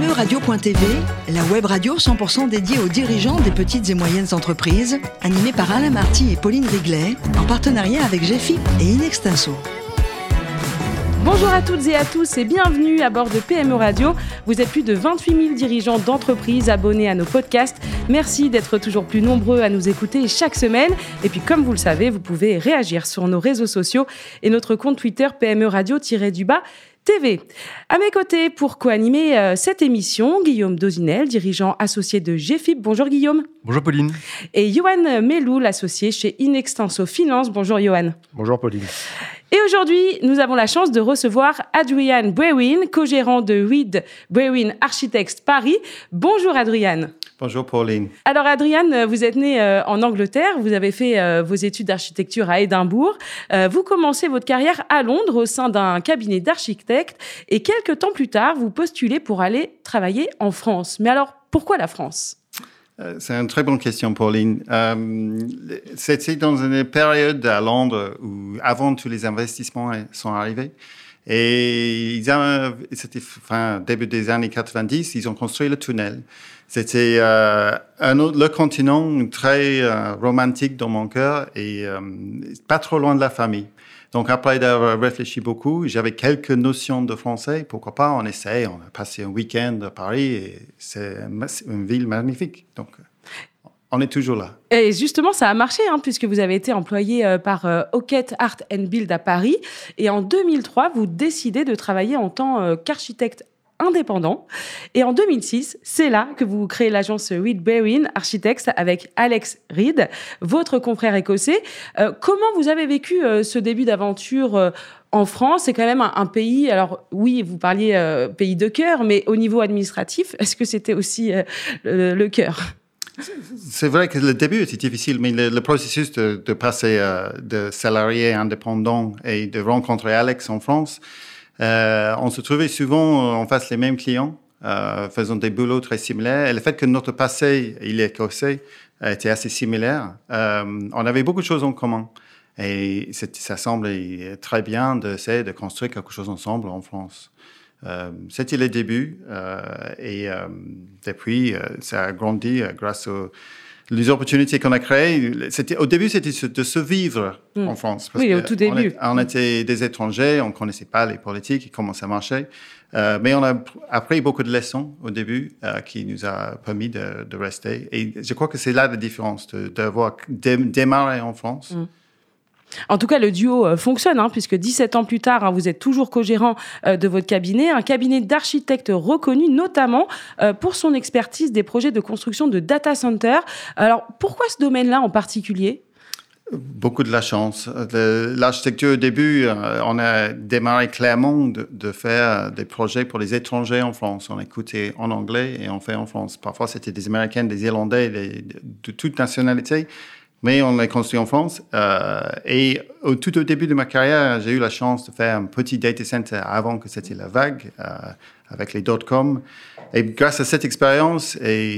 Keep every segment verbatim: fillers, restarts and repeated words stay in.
e radio point t v, la web radio cent pour cent dédiée aux dirigeants des petites et moyennes entreprises, animée par Alain Marty et Pauline Riglet, en partenariat avec G F I P et Inextinso. Bonjour à toutes et à tous et bienvenue à bord de P M E Radio. Vous êtes plus de vingt-huit mille dirigeants d'entreprises abonnés à nos podcasts. Merci d'être toujours plus nombreux à nous écouter chaque semaine. Et puis comme vous le savez, vous pouvez réagir sur nos réseaux sociaux et notre compte Twitter P M E Radio-du-bas T V. À mes côtés, pour co-animer euh, cette émission, Guillaume Dozinel, dirigeant associé de G F I P. Bonjour Guillaume. Bonjour Pauline. Et Johan Melou, l'associé chez Inextinso Finance. Bonjour Johan. Bonjour Pauline. Et aujourd'hui, nous avons la chance de recevoir Adrian Brewin, co-gérant de Reed Brewin Architects Paris. Bonjour Adrian. Bonjour Pauline. Alors Adrian, vous êtes né euh, en Angleterre, vous avez fait euh, vos études d'architecture à Édimbourg. Euh, vous commencez votre carrière à Londres au sein d'un cabinet d'architectes et quelques temps plus tard, vous postulez pour aller travailler en France. Mais alors, pourquoi la France ? Euh, c'est une très bonne question, Pauline. Euh, c'était dans une période à Londres où, avant tous les investissements sont arrivés, et ils ont, c'était fin début des années quatre-vingt-dix, ils ont construit le tunnel. C'était euh, un autre, le continent très euh, romantique dans mon cœur et euh, pas trop loin de la famille. Donc, après d'avoir réfléchi beaucoup, j'avais quelques notions de français. Pourquoi pas, on essaye. On a passé un week-end à Paris et c'est une ville magnifique. Donc, on est toujours là. Et justement, ça a marché, hein, puisque vous avez été employé euh, par euh, Hockett Art and Build à Paris. Et en deux mille trois, vous décidez de travailler en tant euh, qu'architecte indépendant. Et en deux mille six, c'est là que vous créez l'agence Reed Brewin Architects avec Alex Reed, votre confrère écossais. Euh, comment vous avez vécu euh, ce début d'aventure euh, en France ? C'est quand même un, un pays, alors oui, vous parliez euh, pays de cœur, mais au niveau administratif, est-ce que c'était aussi euh, le, le cœur ? C'est vrai que le début était difficile, mais le, le processus de, de passer euh, de salarié indépendant et de rencontrer Alex en France, Euh, on se trouvait souvent en face les mêmes clients, euh, faisant des boulots très similaires. Et le fait que notre passé, il est écossais, était assez similaire. Euh, on avait beaucoup de choses en commun. Et ça semblait très bien d'essayer de construire quelque chose ensemble en France. Euh, c'était le début. Euh, et euh, depuis, euh, ça a grandi euh, grâce aux les opportunités qu'on a créées. C'était, au début, c'était de se vivre mmh. en France. Parce oui, au tout début. On, est, on était des étrangers, on ne connaissait pas les politiques et comment ça marchait. Euh, mais on a appris beaucoup de leçons au début euh, qui nous a permis de, de rester. Et je crois que c'est là la différence, de, d'avoir dé, démarré en France. Mmh. En tout cas, le duo euh, fonctionne, hein, puisque dix-sept ans plus tard, hein, vous êtes toujours co-gérant euh, de votre cabinet, un cabinet d'architectes reconnu notamment euh, pour son expertise des projets de construction de data centers. Alors, pourquoi ce domaine-là en particulier ? Beaucoup de la chance. De, l'architecture, au début, euh, on a démarré clairement de, de faire des projets pour les étrangers en France. On écoutait en anglais et on fait en France. Parfois, c'était des Américains, des Irlandais, des, de, de toute nationalité. Mais on l'a construit en France. Euh, et au, tout au début de ma carrière, j'ai eu la chance de faire un petit data center avant que c'était la vague, euh, avec les dot-com. Et grâce à cette expérience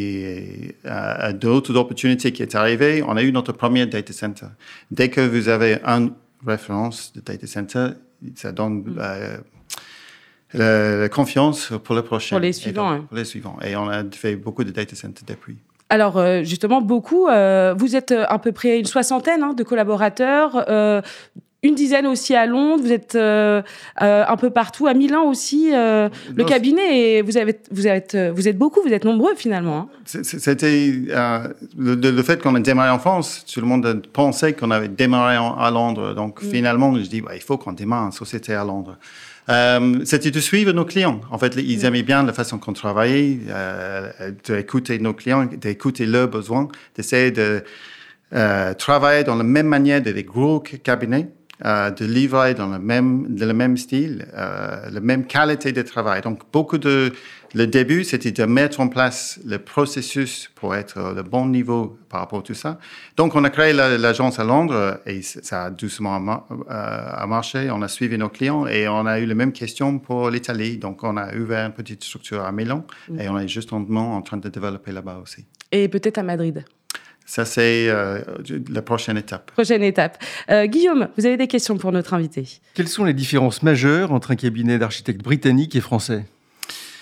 et à, à d'autres opportunités qui est arrivées, on a eu notre premier data center. Dès que vous avez une référence de data center, ça donne mmh. euh, la, la confiance pour le prochain. Pour les suivants. Donc, hein. Pour les suivants. Et on a fait beaucoup de data centers depuis. Alors, euh, justement, beaucoup. Euh, vous êtes à peu près une soixantaine hein, de collaborateurs, euh, une dizaine aussi à Londres. Vous êtes euh, euh, un peu partout. À Milan aussi, euh, le non, cabinet. Et vous, avez, vous, êtes, vous êtes beaucoup, vous êtes nombreux finalement. Hein. C'était euh, le, le fait qu'on a démarré en France. Tout le monde pensait qu'on avait démarré en, à Londres. Donc, mmh. finalement, je dis, bah, il faut qu'on démarre une société à Londres. Euh, c'était de suivre nos clients. En fait, ils aimaient bien la façon qu'on travaillait, euh, d'écouter nos clients, d'écouter leurs besoins, d'essayer de euh, travailler dans la même manière des gros cabinets, euh, de livrer dans le même, de le même style, euh, la même qualité de travail. Donc, beaucoup de... Le début, c'était de mettre en place le processus pour être au bon niveau par rapport à tout ça. Donc, on a créé la, l'agence à Londres et ça a doucement mar- euh, marché. On a suivi nos clients et on a eu les mêmes questions pour l'Italie. Donc, on a ouvert une petite structure à Milan mmh. et on est justement en train de développer là-bas aussi. Et peut-être à Madrid. Ça, c'est euh, la prochaine étape. Prochaine étape. Euh, Guillaume, vous avez des questions pour notre invité. Quelles sont les différences majeures entre un cabinet d'architectes britannique et français ?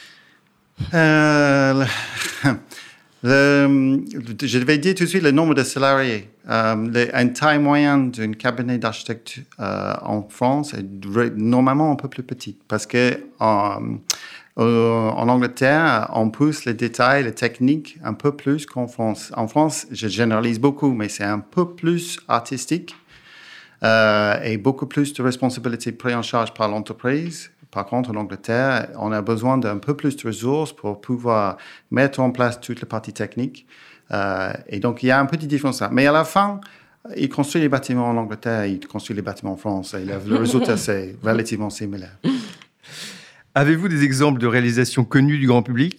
euh, le, le, Je vais dire tout de suite le nombre de salariés. Euh, le, une taille moyenne d'un cabinet d'architecture euh, en France est normalement un peu plus petite parce que euh, en Angleterre, on pousse les détails, les techniques un peu plus qu'en France. En France, je généralise beaucoup, mais c'est un peu plus artistique euh, et beaucoup plus de responsabilités prises en charge par l'entreprise. Par contre, en Angleterre, on a besoin d'un peu plus de ressources pour pouvoir mettre en place toute la partie technique. Euh, et donc, il y a un petit différence là. Mais à la fin, ils construisent les bâtiments en Angleterre, ils construisent les bâtiments en France. Et le, le résultat, c'est relativement similaire. Avez-vous des exemples de réalisations connues du grand public ?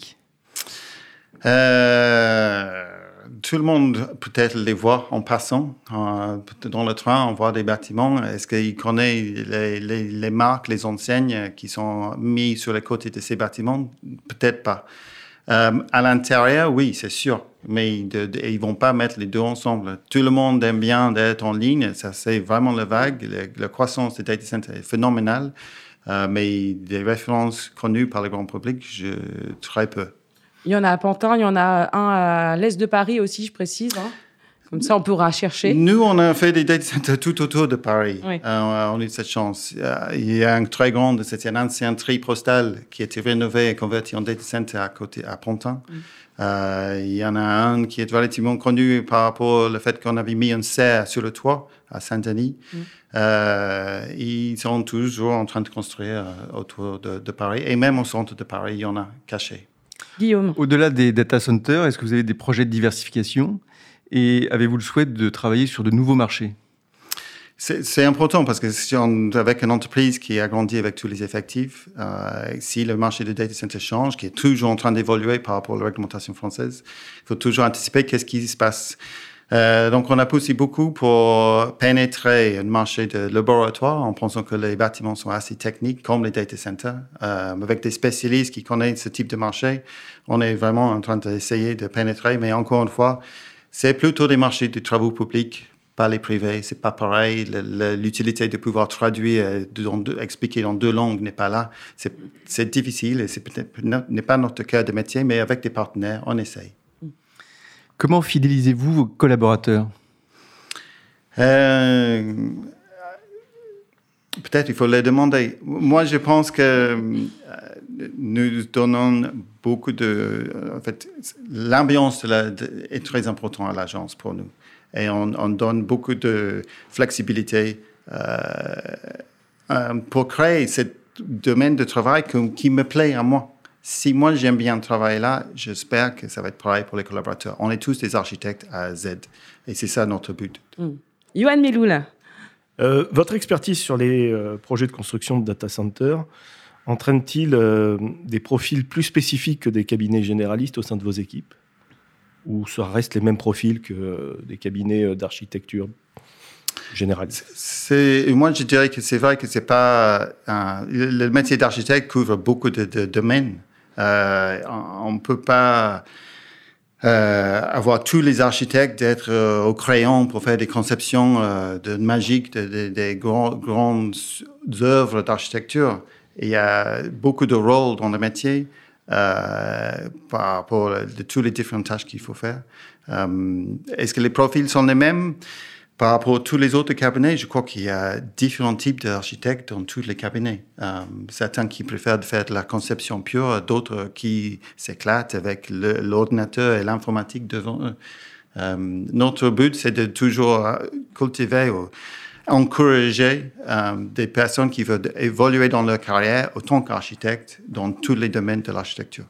euh, Tout le monde peut-être les voit en passant. Euh, dans le train, on voit des bâtiments. Est-ce qu'ils connaissent les, les, les marques, les enseignes qui sont mises sur les côtés de ces bâtiments ? Peut-être pas. Euh, à l'intérieur, oui, c'est sûr. Mais de, de, ils ne vont pas mettre les deux ensemble. Tout le monde aime bien d'être en ligne. Ça, c'est vraiment le vague. Le, la croissance des data centers est phénoménale. Euh, mais des références connues par le grand public, je, très peu. Il y en a à Pantin, il y en a un à l'est de Paris aussi, je précise. Hein. Comme ça, on pourra chercher. Nous, on a fait des data centers tout autour de Paris. Oui. Euh, on a eu cette chance. Il y a un très grand, c'était un ancien tri postal qui a été rénové et converti en data center à côté, à Pantin. Mm. Euh, il y en a un qui est relativement connu par rapport au fait qu'on avait mis une serre sur le toit à Saint-Denis. Mm. Euh, ils sont toujours en train de construire autour de, de Paris. Et même au centre de Paris, il y en a caché. Guillaume. Au-delà des data centers, est-ce que vous avez des projets de diversification ? Et avez-vous le souhait de travailler sur de nouveaux marchés ? C'est, c'est important parce que si on, avec une entreprise qui a grandi avec tous les effectifs, euh, si le marché des data centers change, qui est toujours en train d'évoluer par rapport à la réglementation française, il faut toujours anticiper qu'est-ce qui se passe. Euh, donc, on a poussé beaucoup pour pénétrer un marché de laboratoire en pensant que les bâtiments sont assez techniques comme les data centers. Euh, avec des spécialistes qui connaissent ce type de marché, on est vraiment en train d'essayer de pénétrer. Mais encore une fois, c'est plutôt des marchés de travaux publics, pas les privés. C'est pas pareil. Le, le, l'utilité de pouvoir traduire, de, de, expliquer dans deux langues n'est pas là. C'est, c'est difficile et c'est peut-être n'est pas notre cœur de métier, mais avec des partenaires, on essaye. Comment fidélisez-vous vos collaborateurs ? euh, Peut-être il faut les demander. Moi, je pense que euh, nous donnons beaucoup de... En fait, l'ambiance de la, de, est très importante à l'agence pour nous. Et on, on donne beaucoup de flexibilité euh, euh, pour créer ce domaine de travail que, qui me plaît à moi. Si moi, j'aime bien travailler là, j'espère que ça va être pareil pour les collaborateurs. On est tous des architectes à Z. Et c'est ça notre but. Mmh. Yoann Meloul. Euh, votre expertise sur les euh, projets de construction de data centers entraîne-t-il euh, des profils plus spécifiques que des cabinets généralistes au sein de vos équipes ? Ou ça reste les mêmes profils que euh, des cabinets d'architecture généralistes ? C'est, moi, je dirais que c'est vrai que c'est pas... Euh, le métier d'architecte couvre beaucoup de, de domaines. Euh, on ne peut pas euh, avoir tous les architectes d'être euh, au crayon pour faire des conceptions euh, de magiques, de, de, des grands, grandes œuvres d'architecture. Il y a beaucoup de rôles dans le métier euh, par rapport à de, toutes les différentes tâches qu'il faut faire. Euh, est-ce que les profils sont les mêmes ? Par rapport à tous les autres cabinets, je crois qu'il y a différents types d'architectes dans tous les cabinets. Euh, certains qui préfèrent faire de la conception pure, d'autres qui s'éclatent avec le, l'ordinateur et l'informatique devant eux. Euh, notre but, c'est de toujours cultiver ou encourager euh, des personnes qui veulent évoluer dans leur carrière autant qu'architectes dans tous les domaines de l'architecture.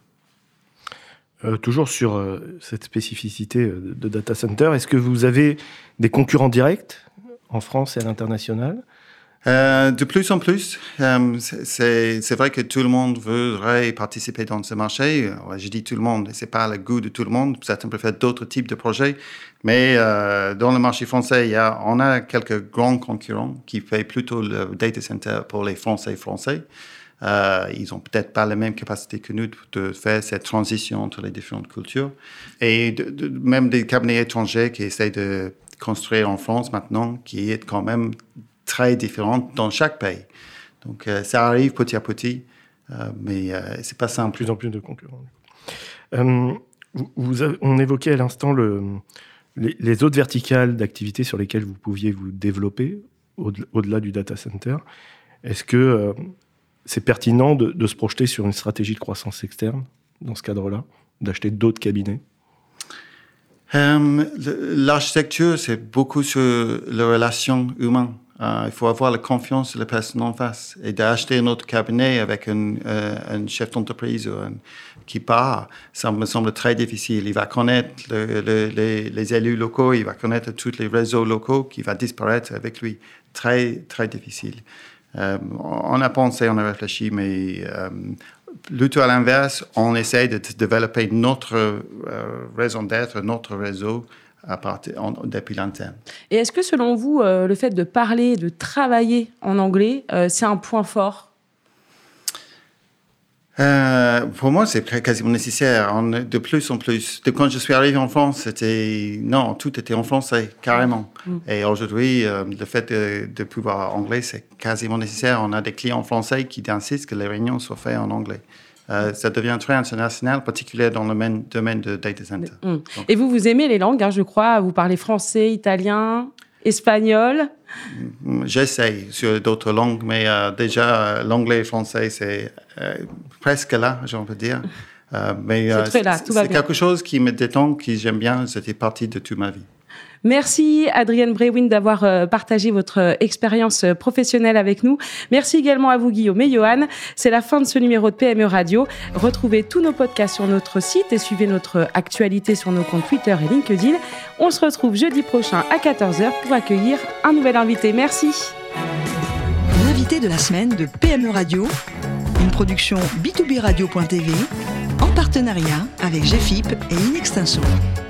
Euh, toujours sur euh, cette spécificité de, de data center, est-ce que vous avez des concurrents directs en France et à l'international ? Euh, de plus en plus, euh, c'est, c'est vrai que tout le monde voudrait participer dans ce marché. Je dis tout le monde, c'est pas le goût de tout le monde. Certains préfèrent d'autres types de projets. Mais euh, dans le marché français, il y a, on a quelques grands concurrents qui font plutôt le data center pour les Français français. Euh, ils n'ont peut-être pas la même capacité que nous de faire cette transition entre les différentes cultures. Et de, de, même des cabinets étrangers qui essaient de construire en France maintenant, qui est quand même très différente dans chaque pays. Donc, euh, ça arrive petit à petit, euh, mais euh, c'est pas simple. De plus en plus de concurrents. Euh, vous, vous avez, on évoquait à l'instant le, les, les autres verticales d'activité sur lesquelles vous pouviez vous développer au, au-delà du data center. Est-ce que euh, c'est pertinent de, de se projeter sur une stratégie de croissance externe dans ce cadre-là, d'acheter d'autres cabinets? Euh, l'architecture, c'est beaucoup sur les relations humaines. Euh, il faut avoir la confiance de la personne en face. Et d'acheter un autre cabinet avec un, euh, un chef d'entreprise ou un, qui part, ça me semble très difficile. Il va connaître le, le, les, les élus locaux, il va connaître tous les réseaux locaux qui vont disparaître avec lui. Très, très difficile. Euh, on a pensé, on a réfléchi, mais euh, plutôt à l'inverse, on essaie de développer notre euh, raison d'être, notre réseau à partir, en, depuis l'interne. Et est-ce que selon vous, euh, le fait de parler, de travailler en anglais, euh, c'est un point fort? Euh, pour moi, c'est quasiment nécessaire. On, de plus en plus. De quand je suis arrivé en France, c'était non, tout était en français carrément. Mm. Et aujourd'hui, euh, le fait de, de pouvoir anglais, c'est quasiment nécessaire. On a des clients français qui insistent que les réunions soient faites en anglais. Euh, ça devient très international, particulièrement dans le domaine, domaine de data center. Mm. Donc, et vous, vous aimez les langues, hein, je crois. Vous parlez français, italien, espagnol. J'essaye sur d'autres langues, mais euh, déjà, l'anglais et le français, c'est euh, presque là, j'ai envie de dire. Euh, mais c'est euh, très là, tout va c'est bien. quelque chose qui me détend, que j'aime bien. C'était partie de toute ma vie. Merci Adrienne Brewin d'avoir euh, partagé votre euh, expérience euh, professionnelle avec nous. Merci également à vous Guillaume et Johan. C'est la fin de ce numéro de P M E Radio. Retrouvez tous nos podcasts sur notre site et suivez notre actualité sur nos comptes Twitter et LinkedIn. On se retrouve jeudi prochain à quatorze heures pour accueillir un nouvel invité. Merci. L'invité de la semaine de P M E Radio, une production B deux B radio point T V en partenariat avec G F I P et Inextinso.